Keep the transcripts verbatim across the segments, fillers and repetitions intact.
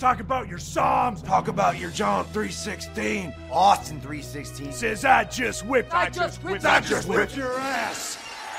Talk about your Psalms. Talk about your John three sixteen. Austin three sixteen. Says I just whipped. I just whipped. I just whipped your ass.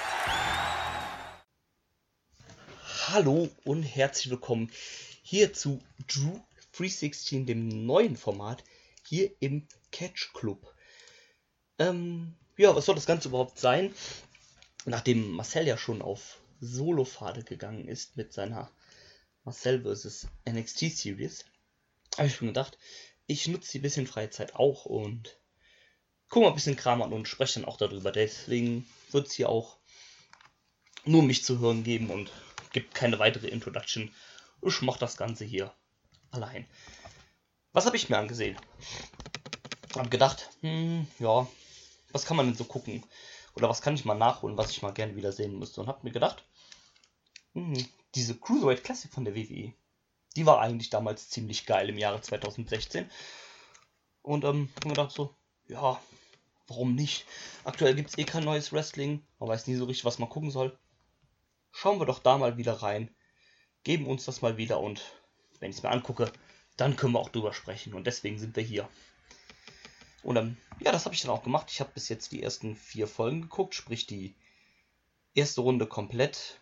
Hallo und herzlich willkommen hier zu Drew drei sechzehn, dem neuen Format hier im Catch Club. Ähm, ja, was soll das Ganze überhaupt sein? Nachdem Marcel ja schon auf Solo-Pfade gegangen ist mit seiner Marcel versus. N X T Series, habe ich schon gedacht, ich nutze die bisschen freie Zeit auch und gucke mal ein bisschen Kram an und spreche dann auch darüber. Deswegen wird es hier auch nur mich zu hören geben und gibt keine weitere Introduction. Ich mache das Ganze hier allein. Was habe ich mir angesehen? Habe gedacht, hm, ja, was kann man denn so gucken? Oder was kann ich mal nachholen, was ich mal gerne wieder sehen müsste? Und habe mir gedacht, hm, diese Cruiserweight Classic von der W W E, die war eigentlich damals ziemlich geil im Jahre zweitausendsechzehn. Und ähm, habe mir gedacht so, ja, warum nicht? Aktuell gibt es eh kein neues Wrestling, man weiß nie so richtig, was man gucken soll. Schauen wir doch da mal wieder rein, geben uns das mal wieder und wenn ich es mir angucke, dann können wir auch drüber sprechen und deswegen sind wir hier. Und ähm, ja, das habe ich dann auch gemacht. Ich habe bis jetzt die ersten vier Folgen geguckt, sprich die erste Runde komplett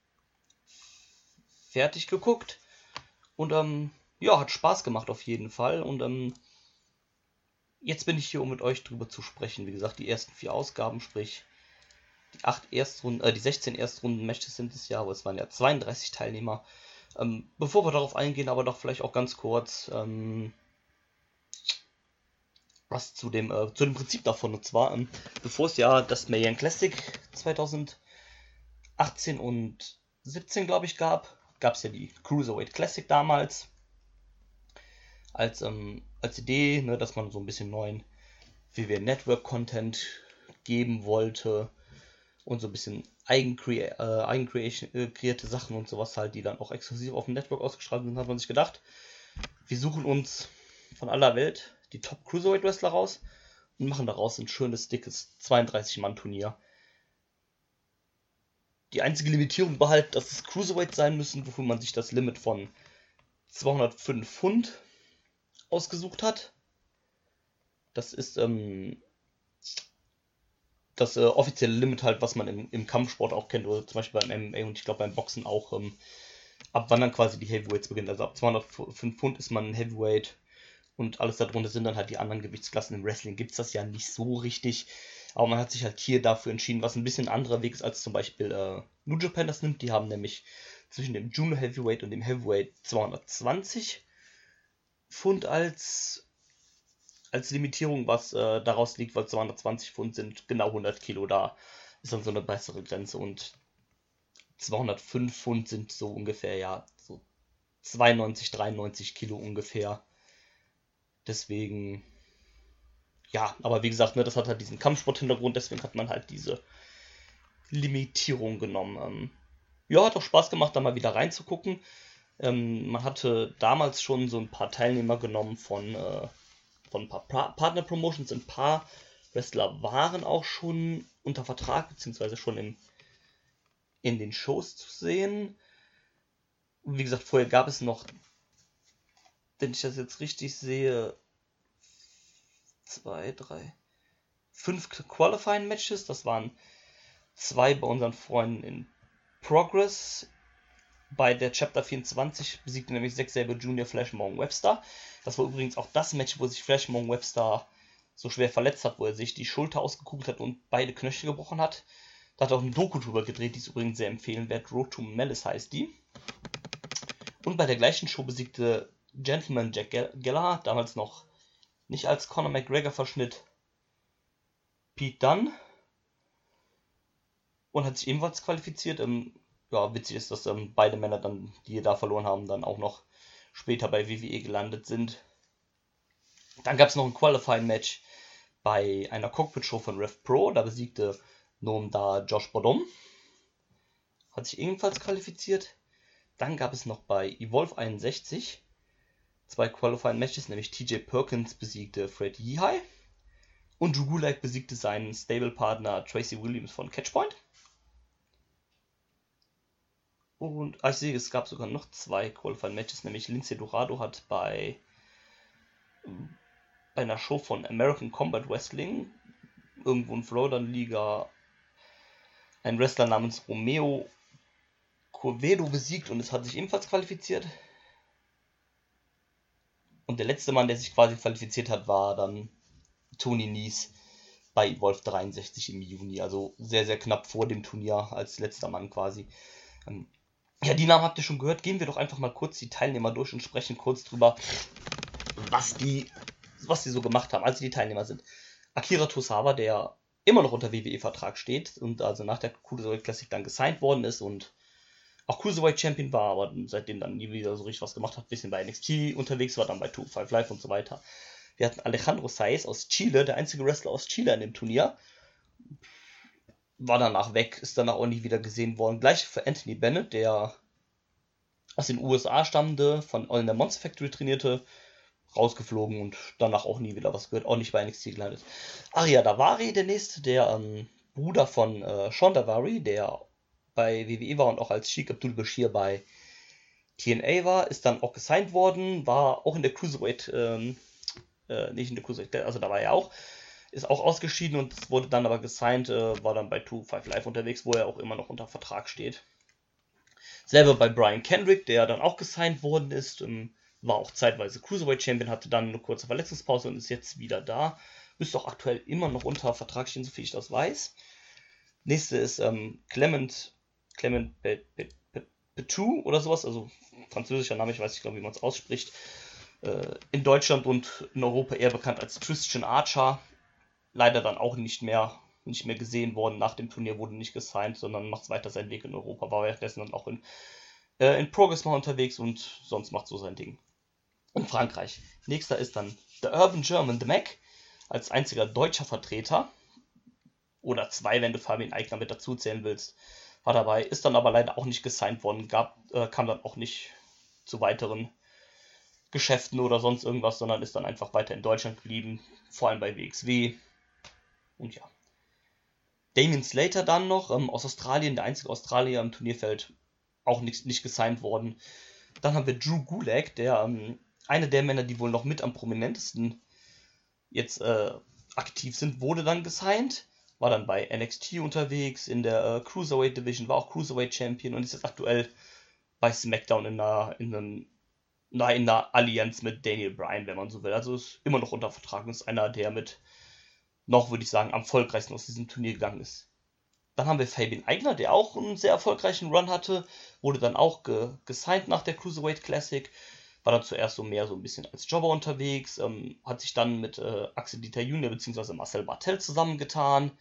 fertig geguckt und ähm, ja, hat Spaß gemacht auf jeden Fall und ähm, jetzt bin ich hier, um mit euch drüber zu sprechen. Wie gesagt, die ersten vier Ausgaben, sprich die acht Erstrunden, äh, die sechzehn Erstrunden-Matches sind es ja, aber es waren ja zweiunddreißig Teilnehmer. Ähm, bevor wir darauf eingehen, aber doch vielleicht auch ganz kurz ähm, was zu dem, äh, zu dem Prinzip davon. Und zwar, ähm, bevor es ja das Mae Young Classic zweitausendachtzehn und siebzehn, glaube ich, gab, gab es ja die Cruiserweight Classic damals als, ähm, als Idee, ne, dass man so ein bisschen neuen W W E Network-Content geben wollte. Und so ein bisschen eigenkre- äh, eigenkreierte Sachen und sowas halt, die dann auch exklusiv auf dem Network ausgestrahlt sind, hat man sich gedacht, wir suchen uns von aller Welt die Top Cruiserweight Wrestler raus und machen daraus ein schönes, dickes zweiunddreißig Mann Turnier. Die einzige Limitierung war halt, dass es Cruiserweight sein müssen, wofür man sich das Limit von zweihundertfünf Pfund ausgesucht hat. Das ist, ähm, das äh, offizielle Limit halt, was man im, im Kampfsport auch kennt, oder zum Beispiel beim M M A und ich glaube beim Boxen auch, ähm, ab wann dann quasi die Heavyweights beginnen. Also ab zweihundertfünf Pfund ist man ein Heavyweight und alles darunter sind dann halt die anderen Gewichtsklassen. Im Wrestling gibt es das ja nicht so richtig, aber man hat sich halt hier dafür entschieden, was ein bisschen ein anderer Weg ist, als zum Beispiel äh, New Japan das nimmt. Die haben nämlich zwischen dem Junior Heavyweight und dem Heavyweight zweihundertzwanzig Pfund als als Limitierung, was äh, daraus liegt, weil zweihundertzwanzig Pfund sind genau hundert Kilo, da ist dann so eine bessere Grenze und zweihundertfünf Pfund sind so ungefähr, ja, so zweiundneunzig, dreiundneunzig Kilo ungefähr. Deswegen, ja, aber wie gesagt, ne, das hat halt diesen Kampfsport-Hintergrund, deswegen hat man halt diese Limitierung genommen. Ähm, ja, hat auch Spaß gemacht, da mal wieder reinzugucken. Ähm, man hatte damals schon so ein paar Teilnehmer genommen von äh, von ein paar pra- Partner-Promotions. Ein paar Wrestler waren auch schon unter Vertrag, beziehungsweise schon in, in den Shows zu sehen. Und wie gesagt, vorher gab es noch, wenn ich das jetzt richtig sehe, zwei, drei, fünf Qualifying-Matches. Das waren zwei bei unseren Freunden in Progress. Bei der Chapter vierundzwanzig besiegte nämlich Zack Sabre Junior Flash Morgan Webster. Das war übrigens auch das Match, wo sich Flash Morgan Webster so schwer verletzt hat, wo er sich die Schulter ausgekugelt hat und beide Knöchel gebrochen hat. Da hat er auch ein Doku drüber gedreht, die ist übrigens sehr empfehlenswert. Road to Malice heißt die. Und bei der gleichen Show besiegte Gentleman Jack Gallagher, damals noch nicht als Conor McGregor Verschnitt, Pete Dunne. Und hat sich ebenfalls qualifiziert. Ähm, ja, witzig ist, dass ähm, beide Männer dann, die da verloren haben, dann auch noch später bei W W E gelandet sind. Dann gab es noch ein Qualifying-Match bei einer Cockpit-Show von Rev Pro. Da besiegte Noam da Josh Bodom. Hat sich ebenfalls qualifiziert. Dann gab es noch bei Evolve einundsechzig zwei Qualifying-Matches, nämlich T J Perkins besiegte Fred Yehi und Drew Gulak besiegte seinen Stable-Partner Tracy Williams von Catchpoint. Und ah, ich sehe, es gab sogar noch zwei Qualifying Matches, nämlich Lince Dorado hat bei, bei einer Show von American Combat Wrestling, irgendwo in Florida Liga, einen Wrestler namens Romeo Corvedo besiegt und es hat sich ebenfalls qualifiziert. Und der letzte Mann, der sich quasi qualifiziert hat, war dann Tony Nese bei Evolve dreiundsechzig im Juni. Also sehr, sehr knapp vor dem Turnier als letzter Mann quasi. Ja, die Namen habt ihr schon gehört. Gehen wir doch einfach mal kurz die Teilnehmer durch und sprechen kurz drüber, was die, was die so gemacht haben, als sie die Teilnehmer sind. Akira Tosawa, der immer noch unter W W E-Vertrag steht und also nach der Cruiserweight Classic dann gesigned worden ist und auch Cruiserweight Champion war, aber seitdem dann nie wieder so richtig was gemacht hat, bisschen bei N X T unterwegs war, dann bei zwei Five Live und so weiter. Wir hatten Alejandro Saez aus Chile, der einzige Wrestler aus Chile in dem Turnier. War danach weg, ist danach auch nie wieder gesehen worden. Gleich für Anthony Bennett, der aus den U S A stammende, von All in der Monster Factory trainierte, rausgeflogen und danach auch nie wieder was gehört, auch nicht bei N X T gelandet. Arya Davari, der nächste, der ähm, Bruder von äh, Sean Davari, der bei W W E war und auch als Sheik Abdul Bashir bei T N A war, ist dann auch gesigned worden, war auch in der Cruiserweight, ähm, äh, nicht in der Cruiserweight, also da war er auch, ist auch ausgeschieden und wurde dann aber gesigned, äh, war dann bei zwei Five Live unterwegs, wo er auch immer noch unter Vertrag steht. Selber bei Brian Kendrick, der dann auch gesigned worden ist, ähm, war auch zeitweise Cruiserweight Champion, hatte dann eine kurze Verletzungspause und ist jetzt wieder da. Müsste auch aktuell immer noch unter Vertrag stehen, soviel ich das weiß. Nächste ist ähm, Clement Clement Petou oder sowas, also französischer Name, ich weiß nicht genau, wie man es ausspricht. Äh, in Deutschland und in Europa eher bekannt als Christian Archer. Leider dann auch nicht mehr, nicht mehr gesehen worden. Nach dem Turnier wurde nicht gesigned, sondern macht weiter seinen Weg in Europa. War währenddessen dann auch in, äh, in Progress mal unterwegs und sonst macht so sein Ding. In Frankreich. Nächster ist dann The Urban German, The Mac, als einziger deutscher Vertreter. Oder zwei, wenn du Fabian Eigner mit dazu zählen willst. War dabei, ist dann aber leider auch nicht gesigned worden, gab, äh, kam dann auch nicht zu weiteren Geschäften oder sonst irgendwas, sondern ist dann einfach weiter in Deutschland geblieben, vor allem bei W X W. Und ja. Damien Slater dann noch, ähm, aus Australien, der einzige Australier im Turnierfeld, auch nicht, nicht gesigned worden. Dann haben wir Drew Gulak, der ähm, einer der Männer, die wohl noch mit am prominentesten jetzt äh, aktiv sind, wurde dann gesigned. War dann bei N X T unterwegs, in der äh, Cruiserweight Division, war auch Cruiserweight Champion und ist jetzt aktuell bei SmackDown in einer, in einem, na, in einer Allianz mit Daniel Bryan, wenn man so will. Also ist immer noch unter Vertrag und ist einer, der mit noch, würde ich sagen, am erfolgreichsten aus diesem Turnier gegangen ist. Dann haben wir Fabian Eigner, der auch einen sehr erfolgreichen Run hatte, wurde dann auch ge gesigned nach der Cruiserweight Classic, war dann zuerst so mehr so ein bisschen als Jobber unterwegs, ähm, hat sich dann mit äh, Axel Dieter Junior bzw. Marcel Bartel zusammengetan,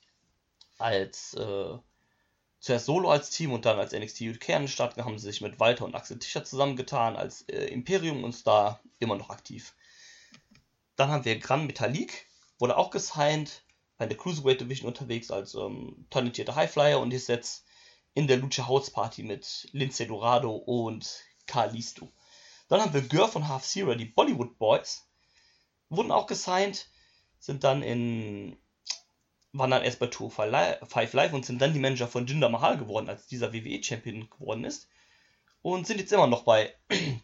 als äh, zuerst solo als Team und dann als N X T U K an den Start haben sie sich mit Walter und Axel Tischer zusammengetan als äh, Imperium und ist da immer noch aktiv. Dann haben wir Gran Metalik, wurde auch gesigned, bei der Cruiserweight Division unterwegs als ähm, talentierter Highflyer und ist jetzt in der Lucha House Party mit Lince Dorado und Kalisto. Dann haben wir Gör von Half Zero, die Bollywood Boys, wurden auch gesigned, sind dann in, waren dann erst bei zwei Five Live und sind dann die Manager von Jinder Mahal geworden, als dieser W W E-Champion geworden ist. Und sind jetzt immer noch bei,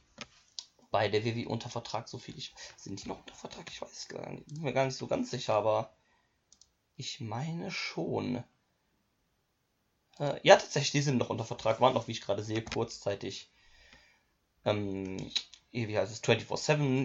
bei der W W E unter Vertrag, so viel ich, sind die noch unter Vertrag? Ich weiß es gar nicht, bin mir gar nicht so ganz sicher, aber ich meine schon. Äh, ja, tatsächlich, die sind noch unter Vertrag, waren noch, wie ich gerade sehe, kurzzeitig ähm, wie heißt es, vierundzwanzig sieben,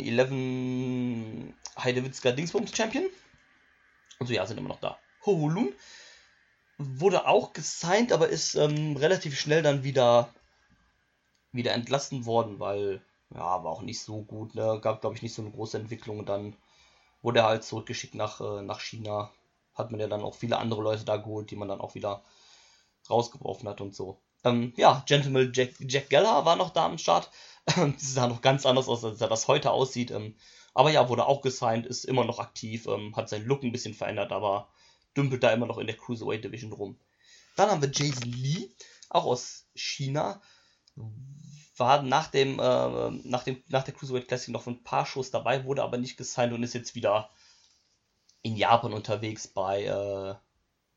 elf Heidewitzka Dingsbums Champion. Also ja, sind immer noch da. Hoholun wurde auch gesigned, aber ist ähm, relativ schnell dann wieder, wieder entlassen worden, weil, ja, war auch nicht so gut, ne? Gab, glaube ich, nicht so eine große Entwicklung und dann wurde er halt zurückgeschickt nach, äh, nach China. Hat man ja dann auch viele andere Leute da geholt, die man dann auch wieder rausgeworfen hat und so. Ähm, ja, Gentleman Jack, Jack Gallagher war noch da am Start. Das sah noch ganz anders aus, als er das heute aussieht. Ähm, aber ja, wurde auch gesigned, ist immer noch aktiv, ähm, hat seinen Look ein bisschen verändert, aber dümpelt da immer noch in der Cruiserweight Division rum. Dann haben wir Jason Lee, auch aus China. War nach dem, äh, nach dem, nach der Cruiserweight Classic noch für ein paar Shows dabei, wurde aber nicht gesigned und ist jetzt wieder in Japan unterwegs bei, äh,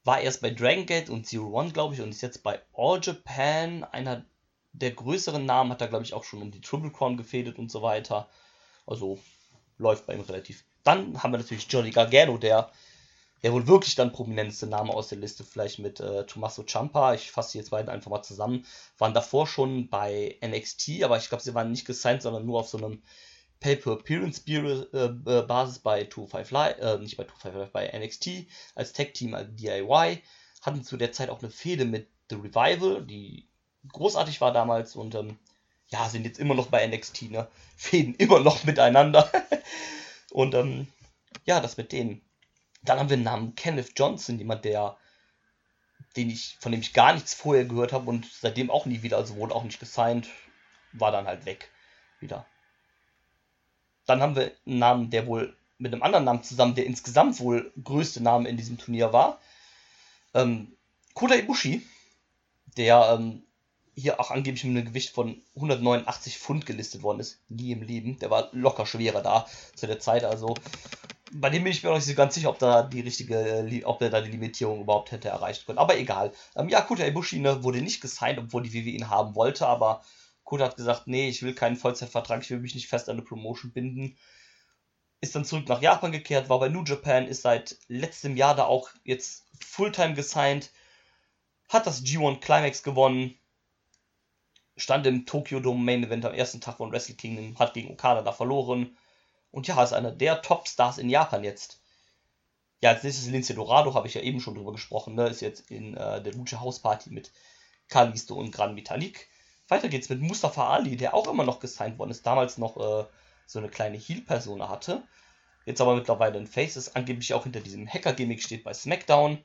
war erst bei Dragon Gate und Zero One, glaube ich, und ist jetzt bei All Japan. Einer der größeren Namen, hat er, glaube ich, auch schon um die Triple Crown gefädet und so weiter. Also läuft bei ihm relativ. Dann haben wir natürlich Johnny Gargano, der der wohl wirklich dann prominenteste Name aus der Liste, vielleicht mit äh, Tommaso Ciampa. Ich fasse die jetzt beiden einfach mal zusammen. Waren davor schon bei N X T, aber ich glaube, sie waren nicht gesigned, sondern nur auf so einem Pay-Per-Appearance-Basis bei zwei fünf Live, äh, nicht bei zwei fünf Live, bei N X T als Tag-Team, als D I Y. Hatten zu der Zeit auch eine Fehde mit The Revival, die großartig war damals und ähm, ja, sind jetzt immer noch bei N X T, ne? Fäden immer noch miteinander. und ähm, ja, das mit denen. Dann haben wir den Namen Kenneth Johnson, jemand, der, den ich, von dem ich gar nichts vorher gehört habe und seitdem auch nie wieder, also wurde auch nicht gesigned, war dann halt weg wieder. Dann haben wir einen Namen, der wohl mit einem anderen Namen zusammen, der insgesamt wohl größte Name in diesem Turnier war. Ähm, Kota Ibushi, der ähm, hier auch angeblich mit einem Gewicht von hundertneunundachtzig Pfund gelistet worden ist. Nie im Leben. Der war locker schwerer da zu der Zeit, also bei dem bin ich mir noch nicht so ganz sicher, ob da die richtige, ob er da die Limitierung überhaupt hätte erreicht können. Aber egal. Ähm, ja, Kota Ibushi, ne, wurde nicht gesigned, obwohl die W W E ihn haben wollte, aber Kota hat gesagt, nee, ich will keinen Vollzeitvertrag, ich will mich nicht fest an eine Promotion binden. Ist dann zurück nach Japan gekehrt, war bei New Japan, ist seit letztem Jahr da auch jetzt Fulltime gesigned, hat das G eins Climax gewonnen, stand im Tokyo Dome Main Event am ersten Tag von Wrestle Kingdom, hat gegen Okada da verloren. Und ja, ist einer der Topstars in Japan jetzt. Ja, als nächstes Lince Dorado, habe ich ja eben schon drüber gesprochen, ne? Ist jetzt in äh, der Lucha House Party mit Kalisto und Gran Vitalik. Weiter geht's mit Mustafa Ali, der auch immer noch gesigned worden ist, damals noch äh, so eine kleine Heel-Persona hatte. Jetzt aber mittlerweile ein Face ist, angeblich auch hinter diesem Hacker-Gimmick steht bei SmackDown.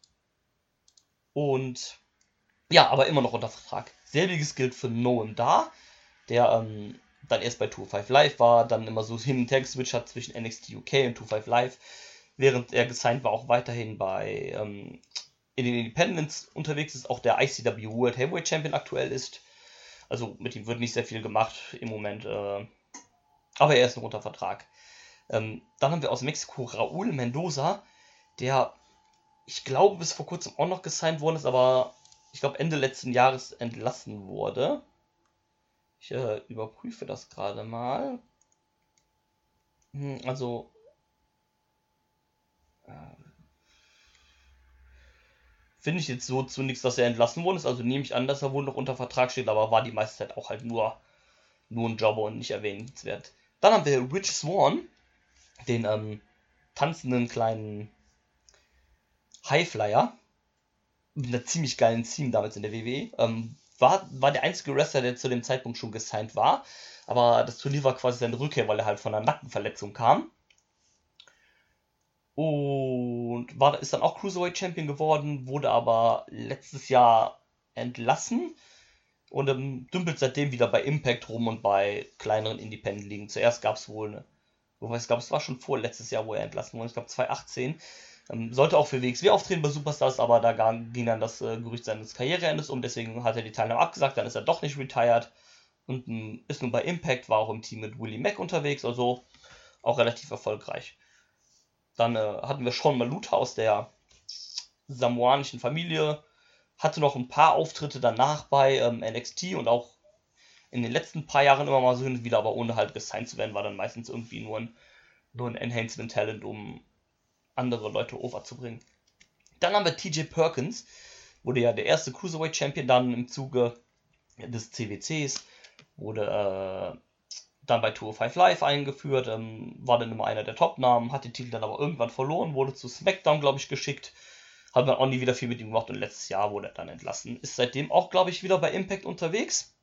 Und ja, aber immer noch unter Vertrag. Selbiges gilt für Noam Dar, der ähm, dann erst bei zwei fünf Live war, dann immer so hin und her geswitcht hat zwischen N X T U K und zwei fünf Live, während er gesigned war, auch weiterhin bei ähm, in den Independents unterwegs ist, auch der I C W World Heavyweight Champion aktuell ist. Also mit ihm wird nicht sehr viel gemacht im Moment, äh, aber er ist noch unter Vertrag. Ähm, dann haben wir aus Mexiko Raúl Mendoza, der, ich glaube, bis vor kurzem auch noch gesigned worden ist, aber ich glaube Ende letzten Jahres entlassen wurde. Ich äh, überprüfe das gerade mal. Hm, also, äh, finde ich jetzt so zu nichts, dass er entlassen worden ist. Also nehme ich an, dass er wohl noch unter Vertrag steht, aber war die meiste Zeit auch halt nur, nur ein Jobber und nicht erwähnenswert. Dann haben wir Rich Swann, den ähm, tanzenden kleinen Highflyer, mit einer ziemlich geilen Theme damals in der W W E. Ähm, War, war der einzige Wrestler, der zu dem Zeitpunkt schon gesigned war. Aber das Turnier war quasi seine Rückkehr, weil er halt von einer Nackenverletzung kam. Und war, ist dann auch Cruiserweight Champion geworden, wurde aber letztes Jahr entlassen. Und ähm, dümpelt seitdem wieder bei Impact rum und bei kleineren Independent-Ligen. Zuerst gab es wohl eine, wobei ich glaube, es war schon vor letztes Jahr, wo er entlassen wurde. Ich glaube zwanzig achtzehn. Ähm, sollte auch für W X W auftreten bei Superstars, aber da ging dann das äh, Gerücht seines Karriereendes um, deswegen hat er die Teilnahme abgesagt, dann ist er doch nicht retired und ähm, ist nun bei Impact, war auch im Team mit Willie Mack unterwegs, also auch relativ erfolgreich. Dann äh, hatten wir Sean Maluta aus der samoanischen Familie, hatte noch ein paar Auftritte danach bei ähm, N X T und auch in den letzten paar Jahren immer mal so hin und wieder, aber ohne halt gesigned zu werden, war dann meistens irgendwie nur ein, nur ein Enhancement-Talent, um andere Leute overzubringen. Dann haben wir T J Perkins, wurde ja der erste Cruiserweight Champion, dann im Zuge des C W Cs, wurde äh, dann bei zwei fünf Live eingeführt, ähm, war dann immer einer der Top-Namen, hat den Titel dann aber irgendwann verloren, wurde zu SmackDown, glaube ich, geschickt, hat man auch nie wieder viel mit ihm gemacht und letztes Jahr wurde er dann entlassen. Ist seitdem auch, glaube ich, wieder bei Impact unterwegs.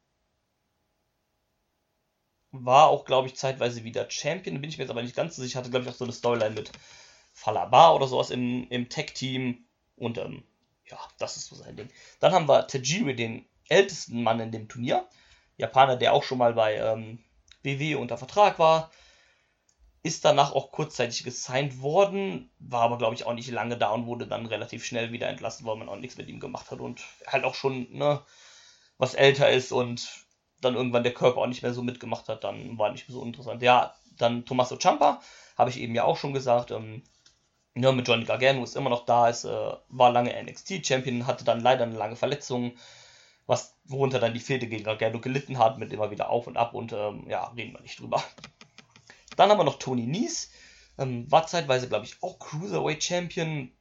War auch, glaube ich, zeitweise wieder Champion, bin ich mir jetzt aber nicht ganz so sicher, hatte, glaube ich, auch so eine Storyline mit Falaba oder sowas im, im Tech-Team. Und ähm, ja, das ist so sein Ding. Dann haben wir Tajiri, den ältesten Mann in dem Turnier. Japaner, der auch schon mal bei ähm, W W E unter Vertrag war. Ist danach auch kurzzeitig gesigned worden. War aber, glaube ich, auch nicht lange da und wurde dann relativ schnell wieder entlassen, weil man auch nichts mit ihm gemacht hat. Und halt auch schon, ne, was älter ist und dann irgendwann der Körper auch nicht mehr so mitgemacht hat. Dann war nicht mehr so interessant. Ja, dann Tommaso Ciampa, habe ich eben ja auch schon gesagt. Ähm, Ja, mit Johnny Gargano ist immer noch da, ist, äh, war lange N X T-Champion, hatte dann leider eine lange Verletzung, was, worunter dann die Fehde gegen Gargano gelitten hat, mit immer wieder auf und ab und ähm, ja, reden wir nicht drüber. Dann haben wir noch Tony Nese, ähm, war zeitweise, glaube ich, auch Cruiserweight Champion,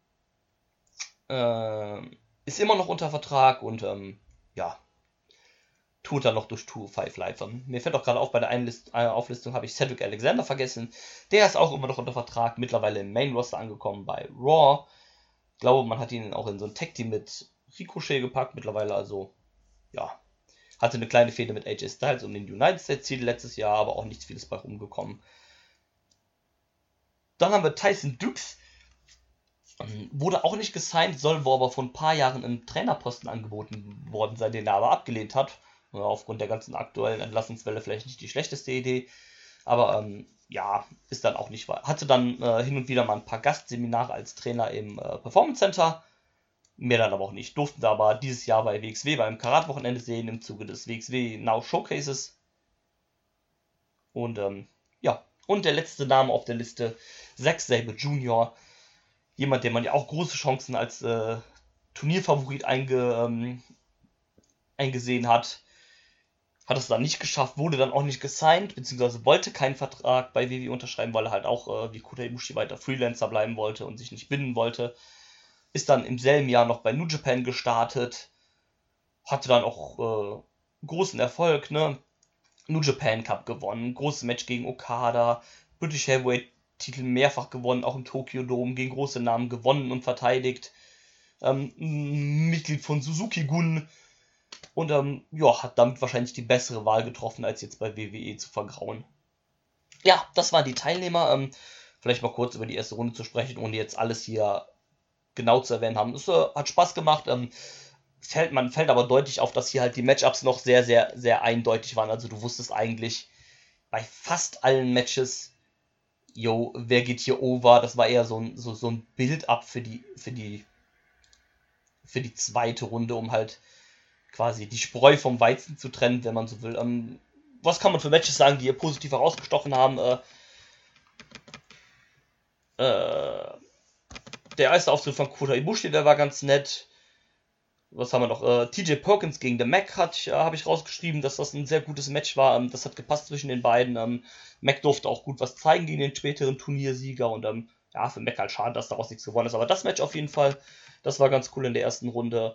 äh, ist immer noch unter Vertrag und ähm, ja, tut er noch durch zwei fünf Live. Mir fällt auch gerade auf, bei der Einlist äh, Auflistung habe ich Cedric Alexander vergessen. Der ist auch immer noch unter Vertrag, mittlerweile im Main Roster angekommen bei Raw. Ich glaube, man hat ihn auch in so ein Tag-Team mit Ricochet gepackt mittlerweile, also ja. Hatte eine kleine Fehde mit A J Styles um den United States Titel letztes Jahr, aber auch nichts vieles bei rumgekommen. Dann haben wir Tyson Dux. Wurde auch nicht gesigned, soll wohl aber vor ein paar Jahren einen Trainerposten angeboten worden sein, den er aber abgelehnt hat. Ja, aufgrund der ganzen aktuellen Entlassungswelle vielleicht nicht die schlechteste Idee. Aber ähm, ja, ist dann auch nicht wahr. Hatte dann äh, hin und wieder mal ein paar Gastseminare als Trainer im äh, Performance Center. Mehr dann aber auch nicht. Durften da aber dieses Jahr bei W X W beim Karat-Wochenende sehen, im Zuge des W X W Now Showcases. Und ähm, ja, und der letzte Name auf der Liste, Zack Sabre Junior Jemand, den man ja auch große Chancen als äh, Turnierfavorit einge, ähm, eingesehen hat. Hat es dann nicht geschafft, wurde dann auch nicht gesigned, beziehungsweise wollte keinen Vertrag bei W W E unterschreiben, weil er halt auch äh, wie Kota Ibushi weiter Freelancer bleiben wollte und sich nicht binden wollte. Ist dann im selben Jahr noch bei New Japan gestartet. Hatte dann auch äh, großen Erfolg, ne? New Japan Cup gewonnen, großes Match gegen Okada, British Heavyweight Titel mehrfach gewonnen, auch im Tokyo Dome, gegen große Namen gewonnen und verteidigt. Ähm, Mitglied von Suzuki Gun. Und ähm, ja, hat damit wahrscheinlich die bessere Wahl getroffen, als jetzt bei W W E zu vergrauen. Ja, das waren die Teilnehmer. Ähm, vielleicht mal kurz über die erste Runde zu sprechen, ohne jetzt alles hier genau zu erwähnen haben. Es äh, hat Spaß gemacht. Ähm, fällt, man fällt aber deutlich auf, dass hier halt die Matchups noch sehr, sehr, sehr eindeutig waren. Also du wusstest eigentlich bei fast allen Matches, yo, wer geht hier over? Das war eher so ein, so, so ein Build-up für die, für die, für die zweite Runde, um halt quasi die Spreu vom Weizen zu trennen, wenn man so will. Ähm, was kann man für Matches sagen, die hier positiv herausgestochen haben? Äh, äh, der erste Auftritt von Kota Ibushi, der war ganz nett. Was haben wir noch? Äh, T J Perkins gegen The Mac hat, äh, habe ich rausgeschrieben, dass das ein sehr gutes Match war. Ähm, das hat gepasst zwischen den beiden. Ähm, Mac durfte auch gut was zeigen gegen den späteren Turniersieger. Und ähm, ja, für Mac halt schade, dass daraus nichts gewonnen ist. Aber das Match auf jeden Fall, das war ganz cool in der ersten Runde.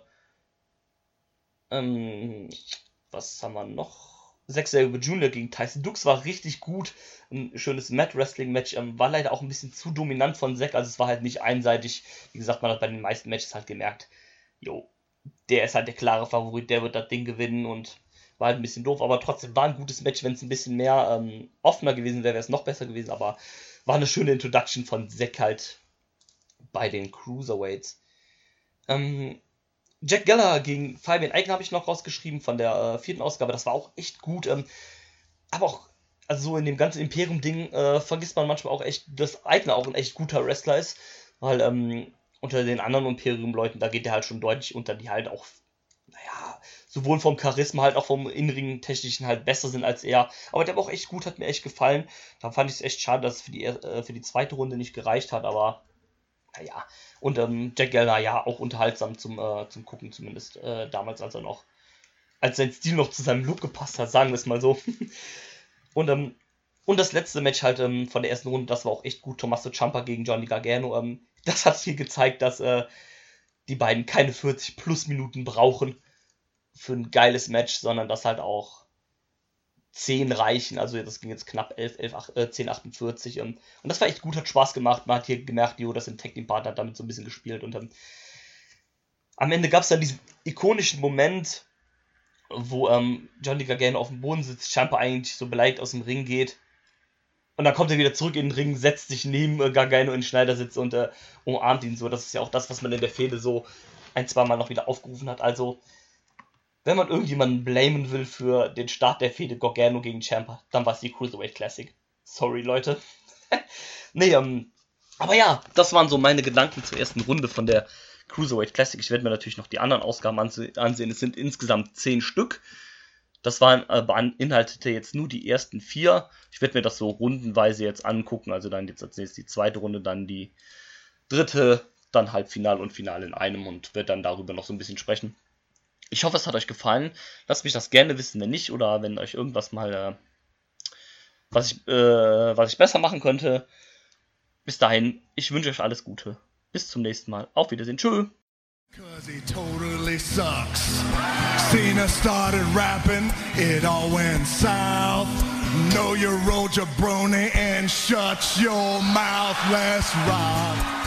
Ähm, was haben wir noch? Zack Sabre Junior gegen Tyson Dux war richtig gut. Ein schönes Mat-Wrestling-Match. Ähm, war leider auch ein bisschen zu dominant von Zack. Also es war halt nicht einseitig. Wie gesagt, man hat bei den meisten Matches halt gemerkt, jo, der ist halt der klare Favorit, der wird das Ding gewinnen und war halt ein bisschen doof, aber trotzdem war ein gutes Match. Wenn es ein bisschen mehr ähm, offener gewesen wäre, wäre es noch besser gewesen, aber war eine schöne Introduction von Zack halt bei den Cruiserweights. Ähm, Jack Gallagher gegen Fabian Aichner habe ich noch rausgeschrieben von der äh, vierten Ausgabe, das war auch echt gut, ähm, aber auch, also so in dem ganzen Imperium-Ding äh, vergisst man manchmal auch echt, dass Aichner auch ein echt guter Wrestler ist, weil, ähm, unter den anderen Imperium-Leuten, da geht der halt schon deutlich unter, die halt auch, naja, sowohl vom Charisma halt auch vom Innenring-Technischen halt besser sind als er. Aber der war auch echt gut, hat mir echt gefallen. Da fand ich es echt schade, dass es für die, äh, für die zweite Runde nicht gereicht hat, aber naja. Und ähm, Jack Gallagher, ja, auch unterhaltsam zum, äh, zum Gucken zumindest. Äh, damals, als er noch, als sein Stil noch zu seinem Look gepasst hat, sagen wir es mal so. Und, ähm, und das letzte Match halt ähm, von der ersten Runde, das war auch echt gut. Tommaso Ciampa gegen Johnny Gargano. Ähm, das hat hier gezeigt, dass äh, die beiden keine vierzig plus Minuten brauchen für ein geiles Match, sondern dass halt auch zehn reichen. Also das ging jetzt knapp elf, elf, acht, äh, zehn achtundvierzig. Ähm, und das war echt gut, hat Spaß gemacht. Man hat hier gemerkt, jo, das sind Tag-Team-Partner, hat damit so ein bisschen gespielt. Und ähm, am Ende gab es dann diesen ikonischen Moment, wo ähm, Johnny Gargano auf dem Boden sitzt, Ciampa eigentlich so beleidigt aus dem Ring geht. Und dann kommt er wieder zurück in den Ring, setzt sich neben äh, Gargano in den Schneidersitz und äh, umarmt ihn so. Das ist ja auch das, was man in der Fehde so ein, zwei Mal noch wieder aufgerufen hat. Also, wenn man irgendjemanden blamen will für den Start der Fehde Gargano gegen Ciampa, dann war es die Cruiserweight Classic. Sorry, Leute. nee, ähm, aber ja, das waren so meine Gedanken zur ersten Runde von der Cruiserweight Classic. Ich werde mir natürlich noch die anderen Ausgaben ansehen. Es sind insgesamt zehn Stück. Das waren, äh, beinhaltete jetzt nur die ersten vier. Ich werde mir das so rundenweise jetzt angucken. Also dann jetzt als nächstes die zweite Runde, dann die dritte dann Halbfinale und Finale in einem und werde dann darüber noch so ein bisschen sprechen. Ich hoffe, es hat euch gefallen. Lasst mich das gerne wissen, wenn nicht, oder wenn euch irgendwas mal, äh, was ich, äh, was ich besser machen könnte. Bis dahin, ich wünsche euch alles Gute. Bis zum nächsten Mal. Auf Wiedersehen. Tschö. Cause he totally sucks. Cena started rapping, it all went south. Know your role, jabroni, and shut your mouth, let's rock.